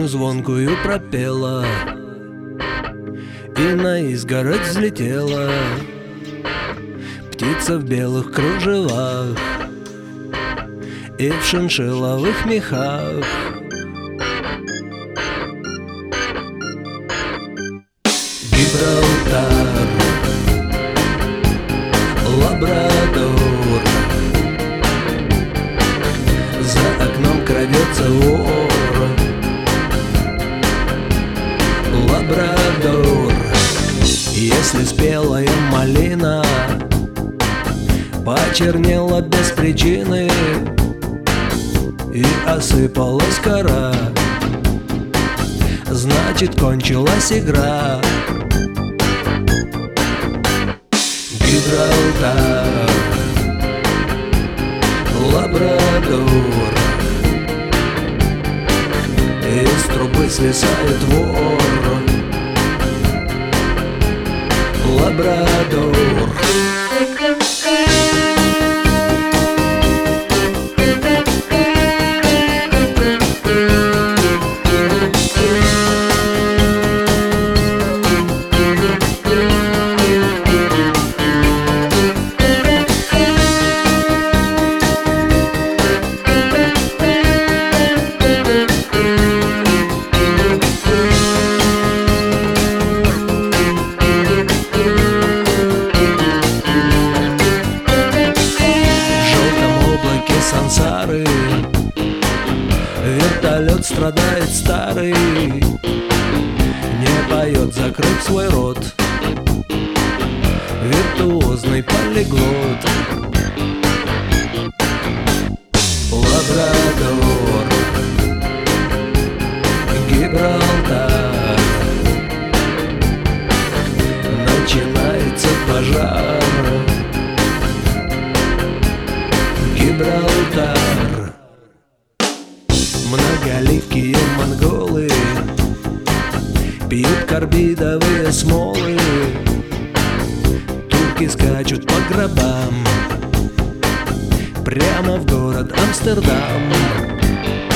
звонкую пропела и на изгородь взлетела птица в белых кружевах и в шиншилловых мехах. Гибралтар, Лабрадор, за окном крадется вор. Лабрадор, если спелая малина почернела без причины и осыпалась кора, значит, кончилась игра. Гибралтар, Лабрадор, из трубы свисает вор. Лабрадор. Сансары вертолет страдает старый, не поет, закрыв свой рот, виртуозный полиглот. Лабрадор, Гибралтар, начинается пожар. Гибралтар. Многоликие монголы пьют карбидовые смолы, турки скачут по гробам прямо в город Амстердам.